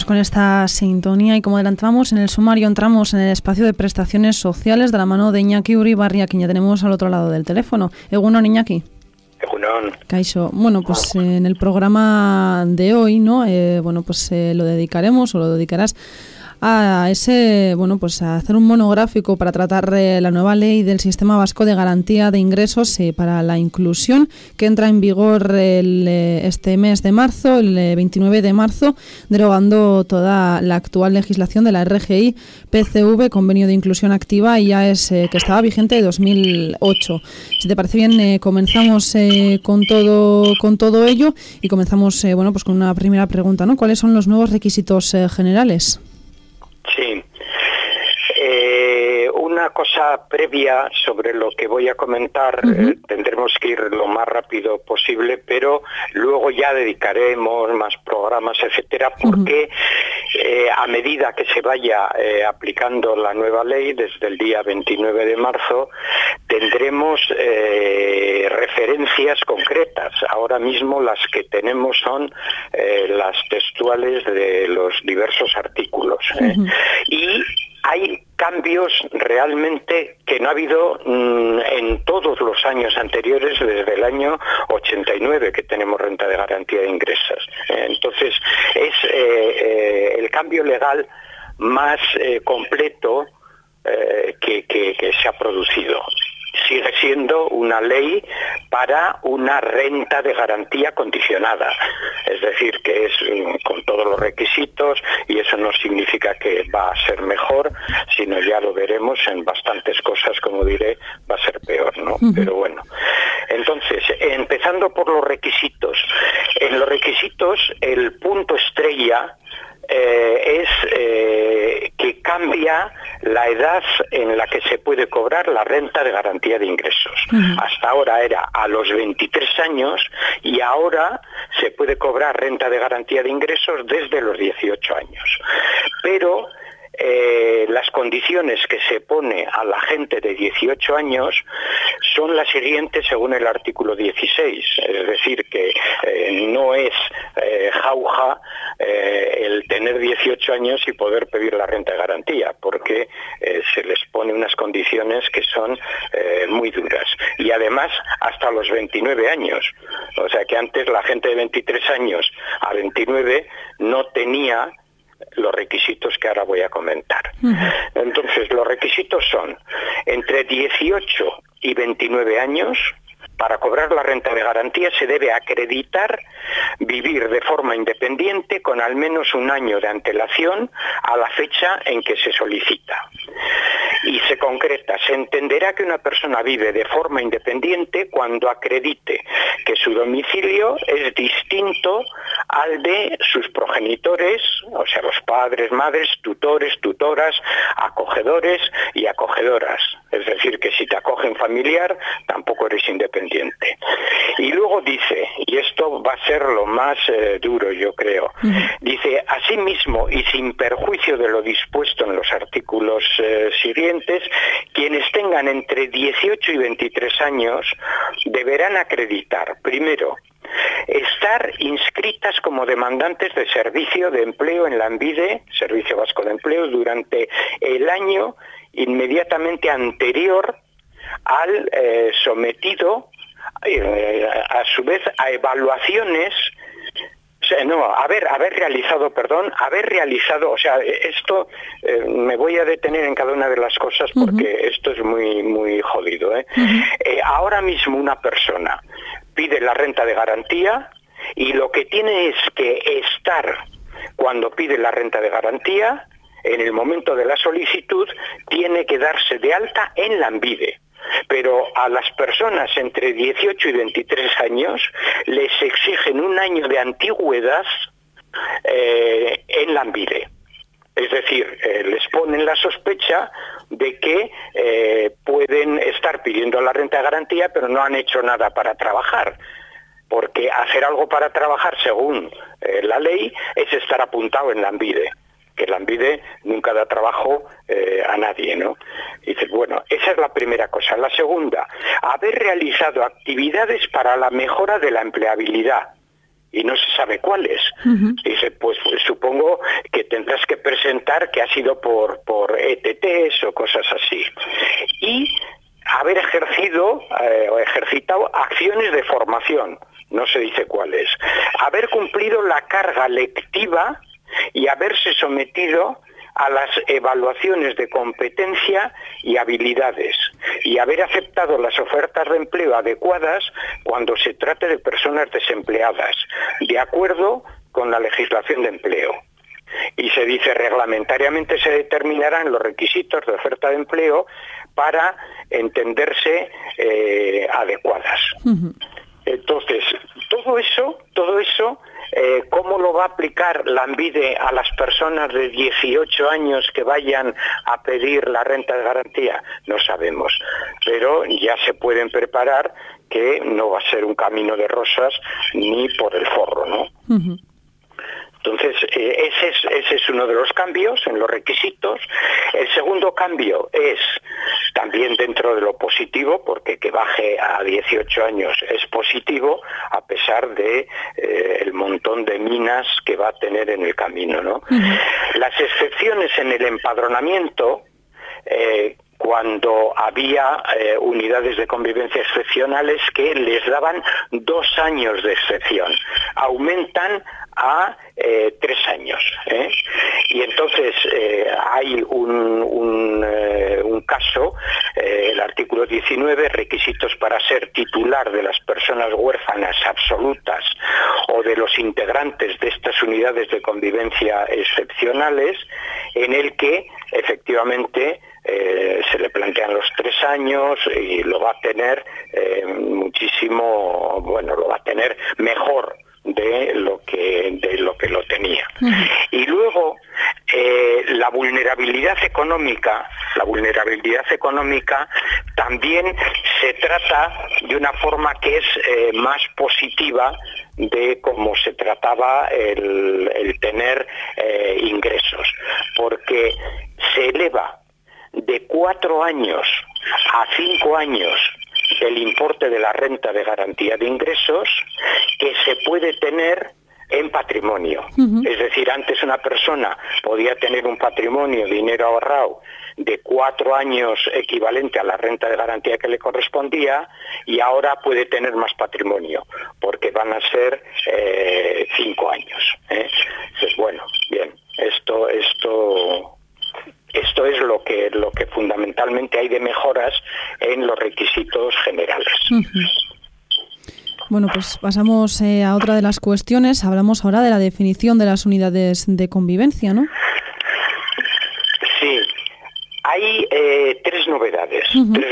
pues con esta sintonía y como adelantamos en el sumario, entramos en el espacio de prestaciones sociales de la mano de Iñaki Uribarria, quien ya tenemos al otro lado del teléfono. Egunon, Iñaki. Egunon. Kaixo. Bueno, pues en el programa de hoy, ¿no? Lo dedicaremos o lo dedicarás a ese, a hacer un monográfico para tratar la nueva ley del Sistema Vasco de Garantía de Ingresos para la Inclusión, que entra en vigor este mes de marzo, el 29 de marzo, derogando toda la actual legislación de la RGI, PCV, Convenio de Inclusión Activa, y ya que estaba vigente de 2008. Si te parece bien, comenzamos con todo ello y comenzamos con una primera pregunta, ¿no? ¿Cuáles son los nuevos requisitos generales? Sí. Una cosa previa sobre lo que voy a comentar, tendremos que ir lo más rápido posible, pero luego ya dedicaremos más programas, etcétera, porque a medida que se vaya aplicando la nueva ley, desde el día 29 de marzo, tendremos referencias concretas. Ahora mismo las que tenemos son las textuales de los diversos artículos. Y hay cambios realmente que no ha habido en todos los años anteriores, desde el año 89 que tenemos renta de garantía de ingresos. Entonces es el cambio legal más completo que se ha producido. Sigue siendo una ley para una renta de garantía condicionada, es decir, que es con todos los requisitos, y eso no significa que va a ser mejor, sino ya lo veremos en bastantes cosas, como diré, va a ser peor, ¿no? Pero bueno, entonces, empezando por los requisitos. En los requisitos, el punto estrella es que cambia la edad en la que se puede cobrar la renta de garantía de ingresos. Hasta ahora era a los 23 años y ahora se puede cobrar renta de garantía de ingresos desde los 18 años. Pero las condiciones que se pone a la gente de 18 años son las siguientes según el artículo 16, es decir, que no es jauja el tener 18 años y poder pedir la renta de garantía, porque se les pone unas condiciones que son muy duras, y además hasta los 29 años, o sea que antes la gente de 23 años a 29 no tenía los requisitos que ahora voy a comentar. Entonces, los requisitos son entre 18 y 29 años. Para cobrar la renta de garantía se debe acreditar vivir de forma independiente con al menos un año de antelación a la fecha en que se solicita. Y se concreta, se entenderá que una persona vive de forma independiente cuando acredite que su domicilio es distinto al de sus progenitores, o sea, los padres, madres, tutores, tutoras, acogedores y acogedoras. Es decir, que si te acogen familiar, tampoco eres independiente. Y luego dice, y esto va a ser lo más duro, yo creo, dice, asimismo y sin perjuicio de lo dispuesto en los artículos siguientes, quienes tengan entre 18 y 23 años deberán acreditar, primero, estar inscritas como demandantes de servicio de empleo en Lanbide, Servicio Vasco de Empleo, durante el año inmediatamente anterior al sometido, a su vez, a evaluaciones. Haber realizado, o sea, esto me voy a detener en cada una de las cosas porque esto es muy, muy jodido. Ahora mismo una persona pide la renta de garantía y lo que tiene es que estar, cuando pide la renta de garantía, en el momento de la solicitud, tiene que darse de alta en Lanbide. Pero a las personas entre 18 y 23 años les exigen un año de antigüedad en Lanbide. Es decir, les ponen la sospecha de que pueden estar pidiendo la renta de garantía, pero no han hecho nada para trabajar. Porque hacer algo para trabajar, según la ley, es estar apuntado en Lanbide. Que Lanbide nunca da trabajo a nadie, ¿no? Y dices, bueno, esa es la primera cosa. La segunda, haber realizado actividades para la mejora de la empleabilidad. y no se sabe cuáles. Dice, pues supongo que tendrás que presentar que ha sido por ETTs o cosas así. Y haber ejercitado acciones de formación, no se dice cuáles. Haber cumplido la carga lectiva y haberse sometido a las evaluaciones de competencia y habilidades, y haber aceptado las ofertas de empleo adecuadas cuando se trate de personas desempleadas, de acuerdo con la legislación de empleo. Y se dice, reglamentariamente se determinarán los requisitos de oferta de empleo para entenderse adecuadas. Entonces, todo eso, ¿cómo lo va a aplicar Lanbide a las personas de 18 años que vayan a pedir la renta de garantía? No sabemos, pero ya se pueden preparar que no va a ser un camino de rosas ni por el forro, ¿no? Entonces, ese es uno de los cambios en los requisitos. El segundo cambio es también dentro de lo positivo, porque que baje a 18 años es positivo, a pesar de el montón de minas que va a tener en el camino, ¿no? Las excepciones en el empadronamiento, cuando había unidades de convivencia excepcionales que les daban 2 años de excepción, aumentan a 3 años. Y entonces hay un caso, el artículo 19, requisitos para ser titular de las personas huérfanas absolutas o de los integrantes de estas unidades de convivencia excepcionales, en el que efectivamente se le plantean los 3 años y lo va a tener lo va a tener mejor de lo que lo tenía. Y luego la vulnerabilidad económica también se trata de una forma que es más positiva de cómo se trataba el tener ingresos, porque se eleva de 4 años a 5 años el importe de la renta de garantía de ingresos que se puede tener en patrimonio. Es decir, antes una persona podía tener un patrimonio, dinero ahorrado, de 4 años equivalente a la renta de garantía que le correspondía, y ahora puede tener más patrimonio, porque van a ser 5 años. Entonces, bueno, bien, esto es lo que fundamentalmente hay de mejoras en los requisitos generales. Bueno, pues pasamos a otra de las cuestiones. Hablamos ahora de la definición de las unidades de convivencia, ¿no? Sí, hay 3 novedades.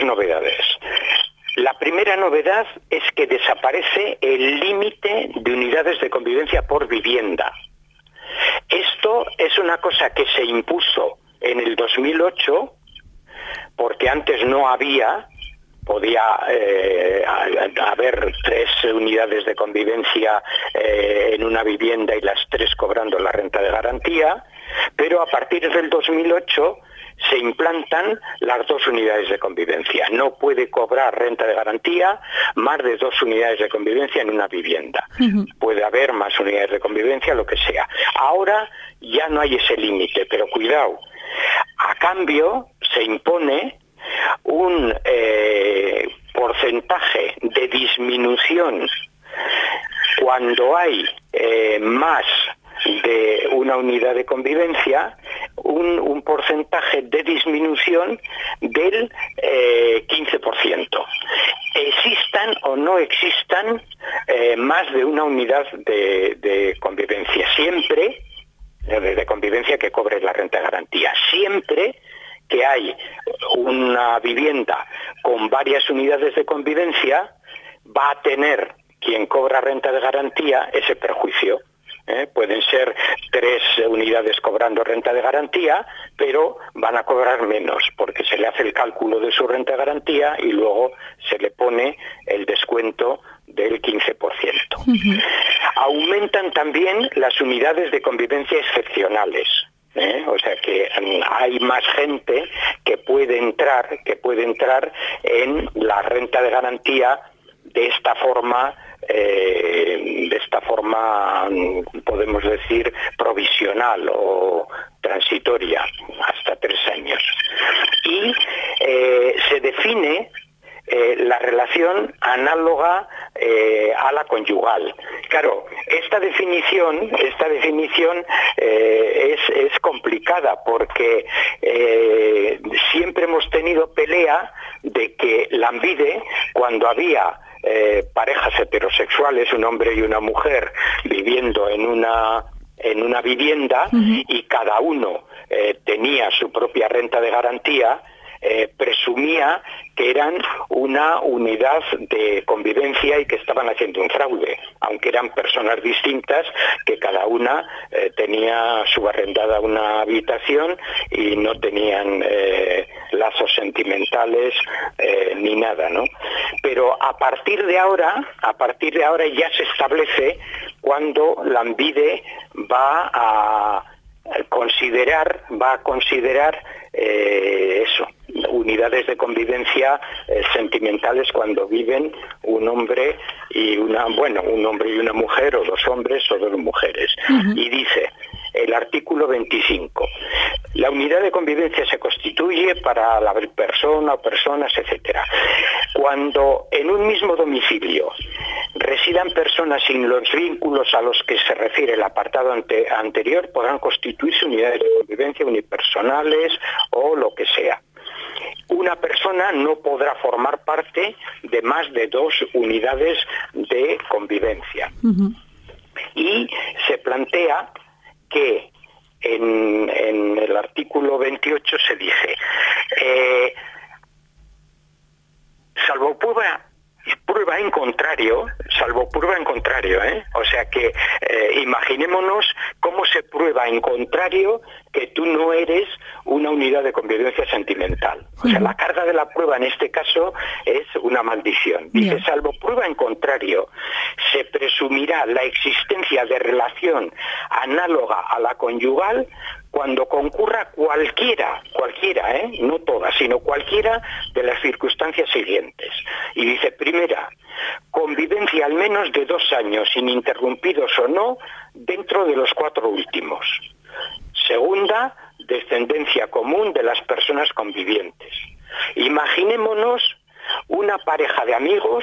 La primera novedad es que desaparece el límite de unidades de convivencia por vivienda. Esto es una cosa que se impuso en el 2008, porque antes no podía haber 3 unidades de convivencia en una vivienda y las 3 cobrando la renta de garantía, pero a partir del 2008 se implantan las 2 unidades de convivencia. No puede cobrar renta de garantía más de 2 unidades de convivencia en una vivienda. Puede haber más unidades de convivencia, lo que sea. Ahora ya no hay ese límite, pero cuidado. A cambio, se impone un porcentaje de disminución cuando hay más de una unidad de convivencia, un porcentaje de disminución del 15%. Existan o no existan más de una unidad de convivencia, siempre de convivencia que cobre la renta de garantía, siempre que hay una vivienda con varias unidades de convivencia, va a tener quien cobra renta de garantía ese perjuicio. Pueden ser 3 unidades cobrando renta de garantía, pero van a cobrar menos, porque se le hace el cálculo de su renta de garantía y luego se le pone el descuento del 15%. Aumentan también las unidades de convivencia excepcionales. O sea que hay más gente que puede entrar en la renta de garantía de esta forma de esta forma, podemos decir, provisional o transitoria, hasta 3 años. Y se define la relación análoga a la conyugal. Claro, esta definición es complicada porque siempre hemos tenido pelea de que Lanbide, cuando había parejas heterosexuales, un hombre y una mujer viviendo en una vivienda, y cada uno tenía su propia renta de garantía, presumía que eran una unidad de convivencia y que estaban haciendo un fraude, aunque eran personas distintas que cada una tenía subarrendada una habitación y no tenían lazos sentimentales ni nada, ¿no? Pero a partir de ahora ya se establece cuando Lanbide va a considerar eso, unidades de convivencia sentimentales cuando viven un hombre y una mujer, o 2 hombres o 2 mujeres. Y dice el artículo 25: la unidad de convivencia se constituye para la persona o personas, etcétera, cuando en un mismo domicilio residan personas sin los vínculos a los que se refiere el apartado anterior, podrán constituirse unidades de convivencia unipersonales o lo que sea. Una persona no podrá formar parte de más de 2 unidades de convivencia. Y se plantea que en el artículo 28 se dice, salvo prueba en contrario, o sea que imaginémonos cómo se prueba en contrario que tú no eres una unidad de convivencia sentimental. O sea, la carga de la prueba en este caso es una maldición. Dice, salvo prueba en contrario, se presumirá la existencia de relación análoga a la conyugal cuando concurra cualquiera, no todas, sino cualquiera de las circunstancias siguientes. Y dice, primera, convivencia al menos de 2 años, ininterrumpidos o no, dentro de los 4 últimos. Segunda, descendencia común de las personas convivientes. Imaginémonos una pareja de amigos,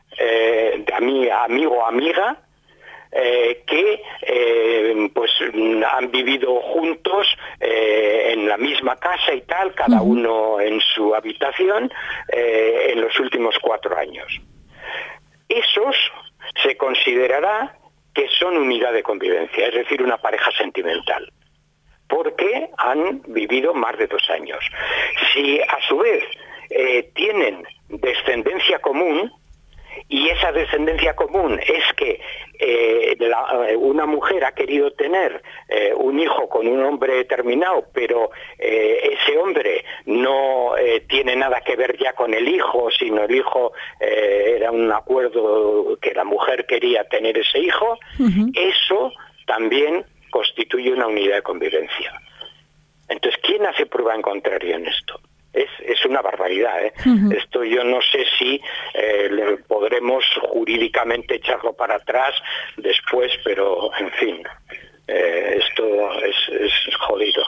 amigo o amiga, que pues han vivido juntos en la misma casa y tal, cada uno en su habitación, en los últimos 4 años. Esos se considerará que son unidad de convivencia, es decir, una pareja sentimental, porque han vivido más de 2 años. Si a su vez tienen descendencia común, y esa descendencia común es que una mujer ha querido tener un hijo con un hombre determinado, pero ese hombre no tiene nada que ver ya con el hijo, sino el hijo era un acuerdo que la mujer quería tener ese hijo, eso también constituye una unidad de convivencia. Entonces, ¿quién hace prueba en contrario en esto? Es una barbaridad, ¿eh? Esto yo no sé si podremos jurídicamente echarlo para atrás después, pero en fin, esto es jodido.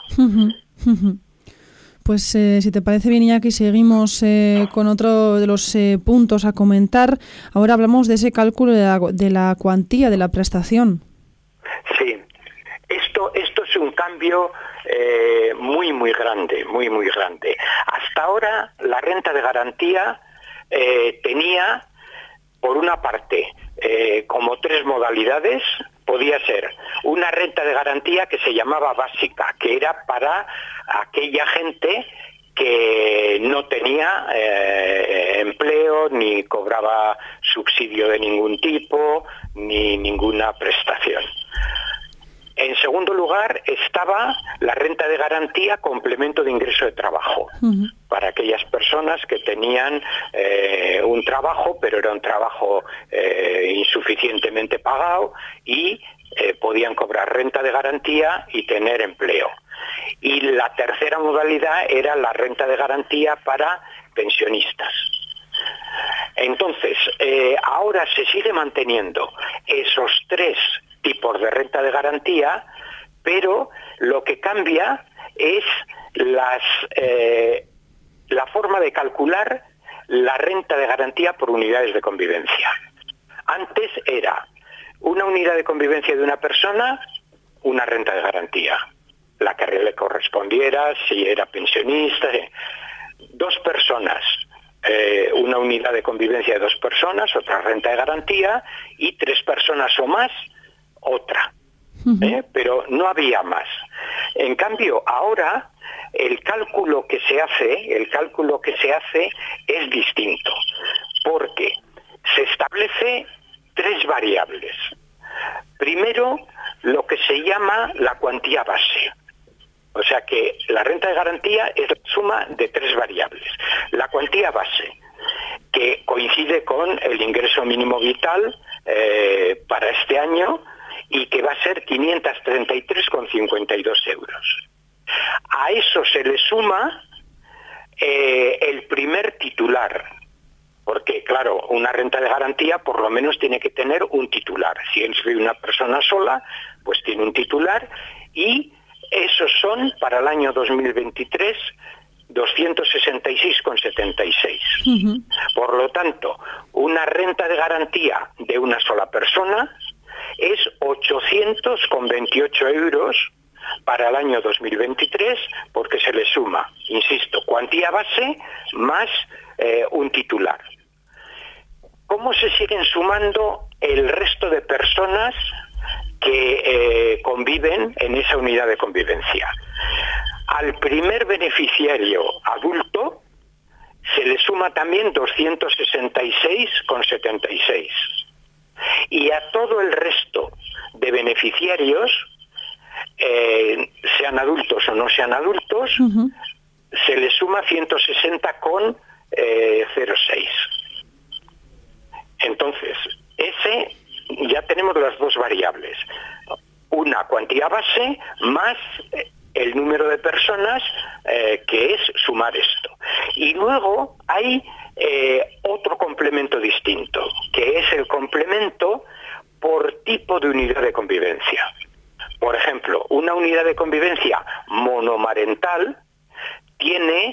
Pues si te parece bien, Iñaki, seguimos con otro de los puntos a comentar. Ahora hablamos de ese cálculo de la cuantía de la prestación. Sí, esto es un cambio muy grande, muy grande. Hasta ahora la renta de garantía tenía, por una parte, como 3 modalidades. Podía ser una renta de garantía que se llamaba básica, que era para aquella gente que no tenía empleo, ni cobraba subsidio de ningún tipo, ni ninguna prestación. En segundo lugar estaba la renta de garantía complemento de ingreso de trabajo, para aquellas personas que tenían un trabajo, pero era un trabajo insuficientemente pagado y podían cobrar renta de garantía y tener empleo. Y la tercera modalidad era la renta de garantía para pensionistas. Entonces, ahora se sigue manteniendo esos 3 tipos de renta de garantía, pero lo que cambia es la forma de calcular la renta de garantía por unidades de convivencia. Antes era una unidad de convivencia de una persona, una renta de garantía, la que le correspondiera, si era pensionista. 2 personas, una unidad de convivencia de 2 personas, otra renta de garantía, y 3 personas o más, otra. Pero no había más. En cambio, ahora el cálculo que se hace es distinto, porque se establece 3 variables. Primero, lo que se llama la cuantía base. O sea que la renta de garantía es la suma de 3 variables. La cuantía base, que coincide con el ingreso mínimo vital para este año, y que va a ser 533,52 euros. A eso se le suma el primer titular, porque claro, una renta de garantía por lo menos tiene que tener un titular. Si es una persona sola, pues tiene un titular, y esos son para el año 2023 266,76. Por lo tanto, una renta de garantía de una sola persona es 800,28 euros para el año 2023, porque se le suma, insisto, cuantía base más un titular. ¿Cómo se siguen sumando el resto de personas que conviven en esa unidad de convivencia? Al primer beneficiario adulto se le suma también 266,76. Y a todo el resto de beneficiarios, sean adultos o no sean adultos, se le suma 160,06. Entonces, ya tenemos las 2 variables. Una cuantía base más el número de personas, que es sumar esto. Y luego hay otro complemento distinto, que es el complemento por tipo de unidad de convivencia. Por ejemplo, una unidad de convivencia monomarental tiene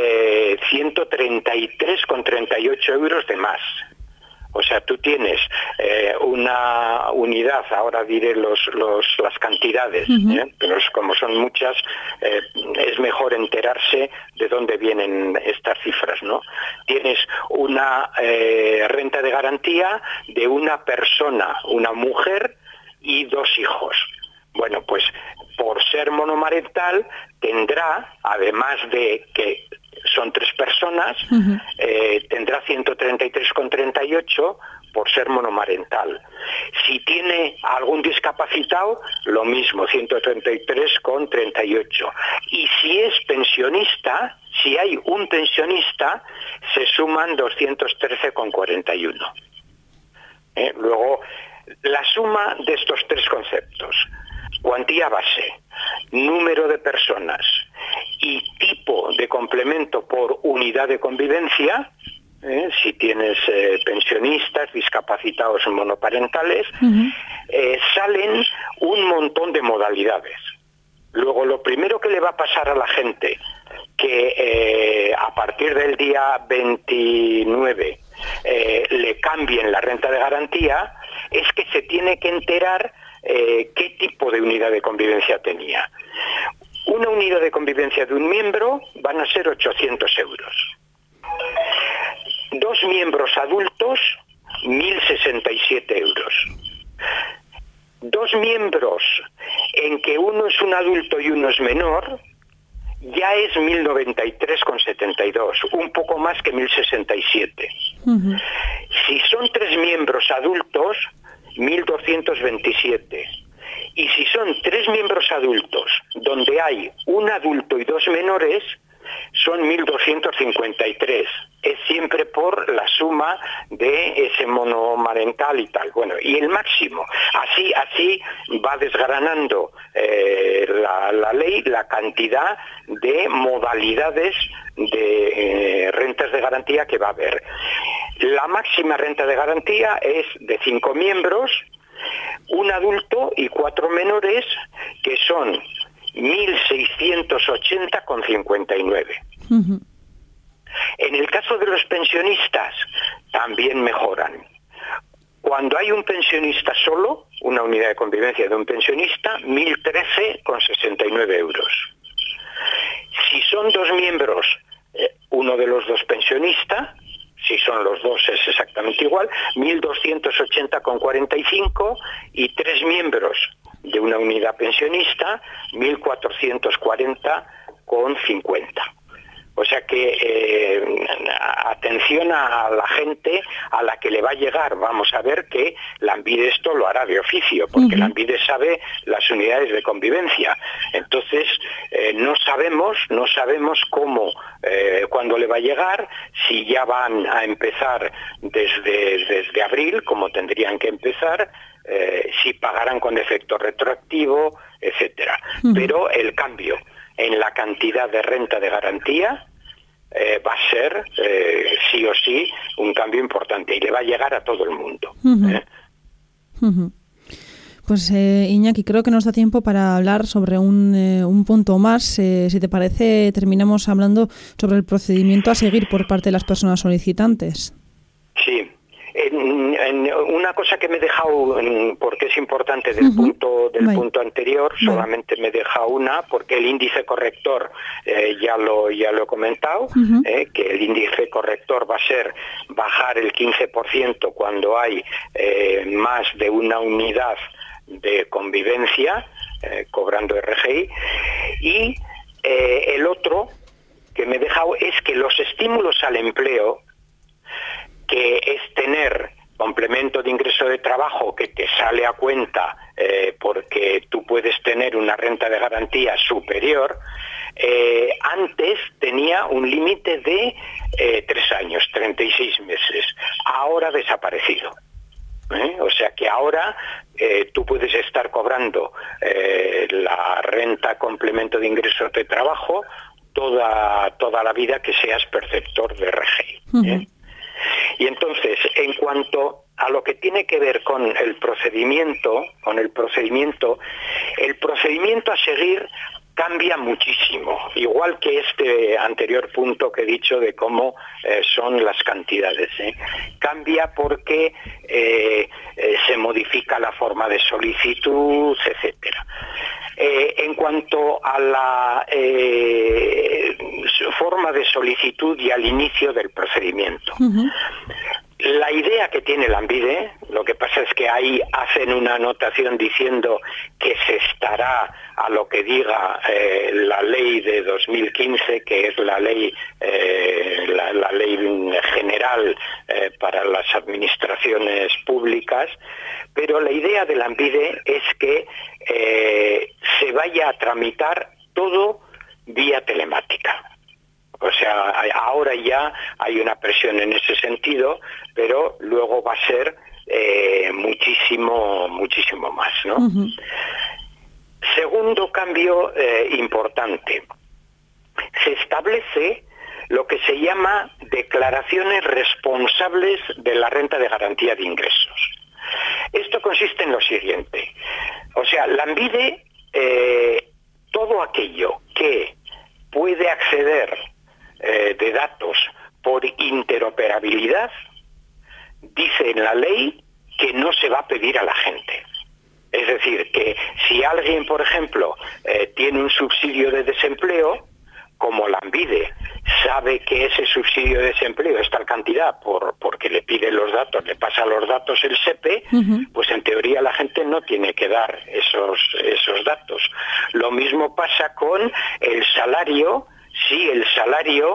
133,38 euros de más. O sea, tú tienes una unidad, ahora diré las cantidades, pero como son muchas, es mejor enterarse de dónde vienen estas cifras, ¿no? Tienes una renta de garantía de una persona, una mujer y 2 hijos. Bueno, pues por ser monomarental tendrá, además de que son 3 personas, tendrá 133,38 por ser monomarental. Si tiene algún discapacitado, lo mismo, 133,38. Y si es pensionista, si hay un pensionista, se suman 213,41. Luego, la suma de estos 3 conceptos, cuantía base, número de personas y tipo de complemento por unidad de convivencia, si tienes pensionistas, discapacitados monoparentales, salen un montón de modalidades. Luego, lo primero que le va a pasar a la gente que a partir del día 29 le cambien la renta de garantía es que se tiene que enterar qué tipo de unidad de convivencia tenía. Una unidad de convivencia de un miembro van a ser 800 euros. 2 miembros adultos, 1.067 euros. 2 miembros en que uno es un adulto y uno es menor, ya es 1.093,72, un poco más que 1.067. Si son 3 miembros adultos, 1.227. Y si son 3 miembros adultos donde hay un adulto y 2 menores, son 1.253. Es siempre por la suma de ese monomarental y tal. Bueno, y el máximo. Así va desgranando la ley la cantidad de modalidades de rentas de garantía que va a haber. la máxima renta de garantía es de 5 miembros, un adulto y 4 menores, que son 1.680,59. En el caso de los pensionistas, también mejoran. Cuando hay un pensionista solo, una unidad de convivencia de un pensionista, 1.013,69 euros. Si son 2 miembros, uno de los 2 pensionista, si son los 2 es exactamente igual, 1.280,45, y 3 miembros de una unidad pensionista, 1.440,50. O sea que atención a la gente a la que le va a llegar. Vamos a ver que Lanbide esto lo hará de oficio, porque Lanbide sabe las unidades de convivencia. Entonces no sabemos cómo, cuándo le va a llegar, si ya van a empezar desde abril, como tendrían que empezar, si pagarán con efecto retroactivo, etcétera. Pero el cambio en la cantidad de renta de garantía va a ser, sí o sí, un cambio importante, y le va a llegar a todo el mundo. Pues Iñaki, creo que nos da tiempo para hablar sobre un punto más. Si te parece, terminamos hablando sobre el procedimiento a seguir por parte de las personas solicitantes. Sí. Una cosa que me he dejado, porque es importante del punto anterior, solamente me he dejado una, porque el índice corrector ya lo he comentado, que el índice corrector va a ser bajar el 15% cuando hay más de una unidad de convivencia cobrando RGI, y el otro que me he dejado es que los estímulos al empleo, que es tener complemento de ingreso de trabajo que te sale a cuenta porque tú puedes tener una renta de garantía superior, antes tenía un límite de 3 años, 36 meses, ahora ha desaparecido. O sea que ahora tú puedes estar cobrando la renta complemento de ingreso de trabajo toda la vida que seas perceptor de RGI. Y entonces, en cuanto a lo que tiene que ver con el procedimiento a seguir cambia muchísimo, igual que este anterior punto que he dicho de cómo son las cantidades. Cambia porque se modifica la forma de solicitud, etcétera. En cuanto a la forma de solicitud y al inicio del procedimiento, la idea que tiene Lanbide, lo que pasa es que ahí hacen una anotación diciendo que se estará a lo que diga la ley de 2015, que es la ley general para las administraciones públicas, pero la idea de Lanbide es que se vaya a tramitar todo vía telemática. O sea, ahora ya hay una presión en ese sentido, pero luego va a ser muchísimo más, ¿no? Segundo cambio importante. Se establece lo que se llama declaraciones responsables de la renta de garantía de ingresos. Esto consiste en lo siguiente. O sea, Lanbide, todo aquello que puede acceder de datos por interoperabilidad, dice en la ley que no se va a pedir a la gente. Es decir, que si alguien, por ejemplo, tiene un subsidio de desempleo, como Lanbide sabe que ese subsidio de desempleo es tal cantidad porque le pide los datos, le pasa los datos el SEPE, pues en teoría la gente no tiene que dar esos datos. Lo mismo pasa con el salario, si el salario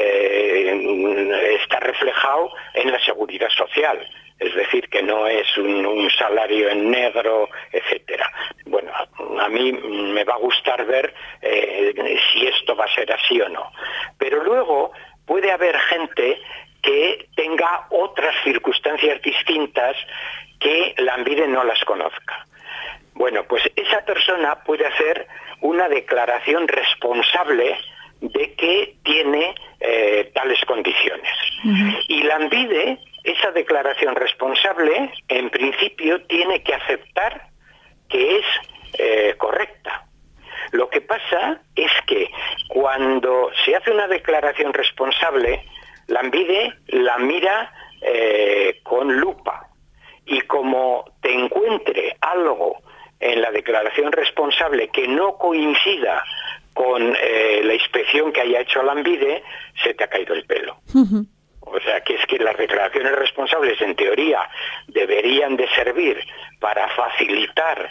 está reflejado en la seguridad social. Es decir, que no es un salario en negro, etcétera. Bueno, a mí me va a gustar ver si esto va a ser así o no. Pero luego puede haber gente que tenga otras circunstancias distintas que Lanbide no las conozca. Bueno, pues esa persona puede hacer una declaración responsable de que tiene tales condiciones. Y Lanbide esa declaración responsable, en principio, tiene que aceptar que es correcta. Lo que pasa es que cuando se hace una declaración responsable, Lanbide la mira con lupa, y como te encuentre algo en la declaración responsable que no coincida con la inspección que haya hecho Lanbide, se te ha caído el pelo. Uh-huh. O sea, que es que las declaraciones responsables, en teoría, deberían de servir para facilitar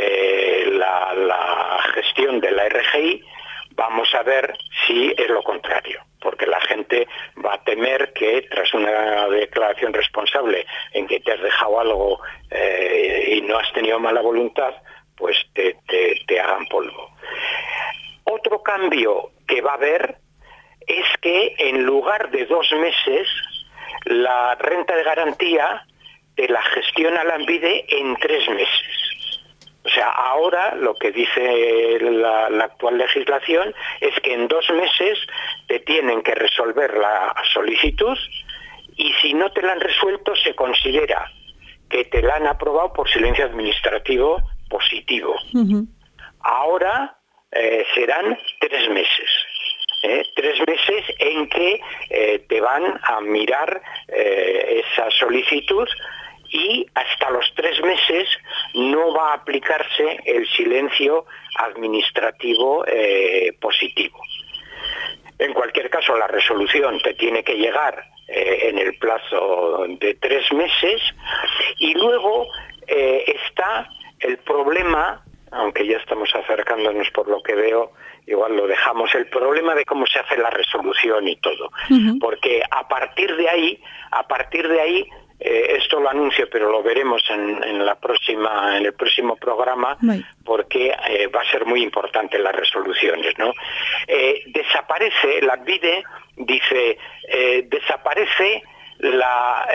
la gestión de la RGI. Vamos a ver si es lo contrario, porque la gente va a temer que tras una declaración responsable en que te has dejado algo y no has tenido mala voluntad, pues te hagan polvo. Otro cambio que va a haber es que en lugar de 2 meses, la renta de garantía te la gestiona Lanbide en 3 meses. O sea, ahora lo que dice la actual legislación es que en 2 meses te tienen que resolver la solicitud, y si no te la han resuelto se considera que te la han aprobado por silencio administrativo positivo. Uh-huh. Ahora serán 3 meses. 3 meses en que te van a mirar esa solicitud, y hasta los 3 meses no va a aplicarse el silencio administrativo positivo. En cualquier caso, la resolución te tiene que llegar en el plazo de 3 meses, y luego está el problema, aunque ya estamos acercándonos por lo que veo, igual lo dejamos, el problema de cómo se hace la resolución y todo. Uh-huh. Porque a partir de ahí, esto lo anuncio, pero lo veremos en el próximo programa, porque va a ser muy importante las resoluciones, ¿no? Desaparece, Lanbide dice, desaparece la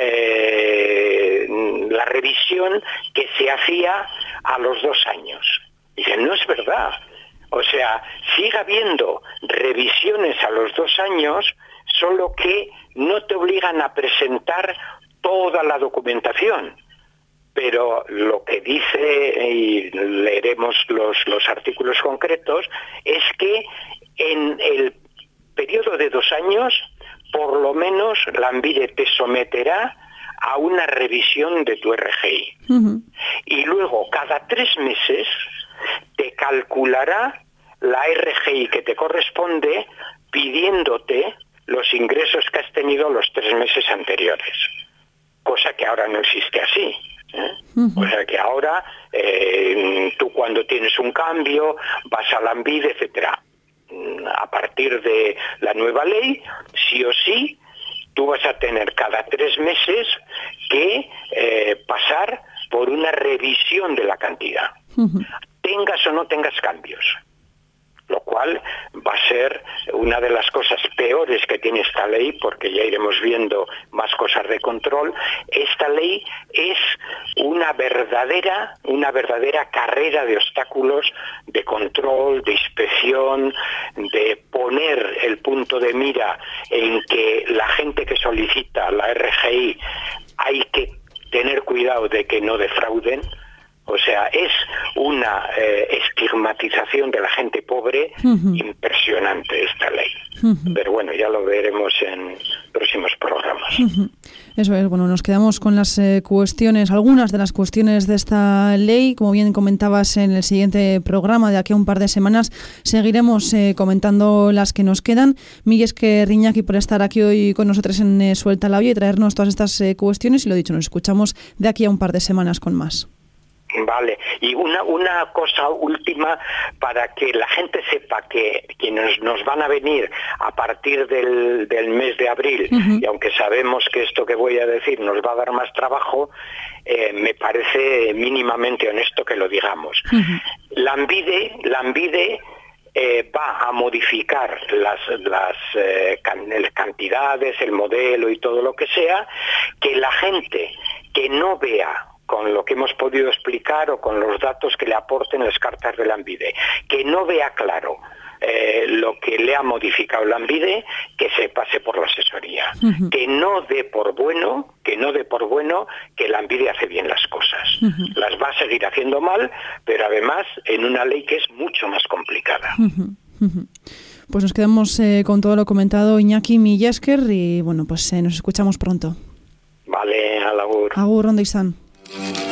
revisión que se hacía a los 2 años. Dice, no es verdad. O sea, sigue habiendo revisiones a los 2 años, solo que no te obligan a presentar toda la documentación. Pero lo que dice, y leeremos los artículos concretos, es que en el periodo de 2 años, por lo menos Lanbide te someterá a una revisión de tu RGI. Uh-huh. Y luego, cada 3 meses, te calculará la RGI que te corresponde, pidiéndote los ingresos que has tenido los 3 meses anteriores. Cosa que ahora no existe así. Uh-huh. O sea que ahora tú, cuando tienes un cambio, vas a Lanbide, etcétera. A partir de la nueva ley, sí o sí, tú vas a tener cada 3 meses que pasar por una revisión de la cantidad. Uh-huh. Tengas o no tengas cambios. Lo cual va a ser una de las cosas peores que tiene esta ley, porque ya iremos viendo más cosas de control. Esta ley es una verdadera carrera de obstáculos, de control, de inspección, de poner el punto de mira en que la gente que solicita la RGI hay que tener cuidado de que no defrauden. O sea, es una estigmatización de la gente pobre. Uh-huh. Impresionante esta ley. Uh-huh. Pero bueno, ya lo veremos en próximos programas. Uh-huh. Eso es, bueno, nos quedamos con las cuestiones, algunas de las cuestiones de esta ley. Como bien comentabas, en el siguiente programa, de aquí a un par de semanas, seguiremos comentando las que nos quedan. Mila esker, Iñaki, por estar aquí hoy con nosotros en Suelta la Olla y traernos todas estas cuestiones. Y lo dicho, nos escuchamos de aquí a un par de semanas con más. Vale, y una cosa última para que la gente sepa que nos van a venir a partir del mes de abril, uh-huh. Y aunque sabemos que esto que voy a decir nos va a dar más trabajo, me parece mínimamente honesto que lo digamos. Uh-huh. Lanbide va a modificar las cantidades, el modelo y todo lo que sea, que la gente que no vea con lo que hemos podido explicar o con los datos que le aporten las cartas de Lanbide, que no vea claro lo que le ha modificado Lanbide, que se pase por la asesoría. Uh-huh. Que no dé por bueno que no dé por bueno que Lanbide hace bien las cosas. Las va a seguir haciendo mal, pero además en una ley que es mucho más complicada. Pues nos quedamos con todo lo comentado, Iñaki, mila esker, y bueno, pues nos escuchamos pronto. Vale, agur. Agur, ondo izan.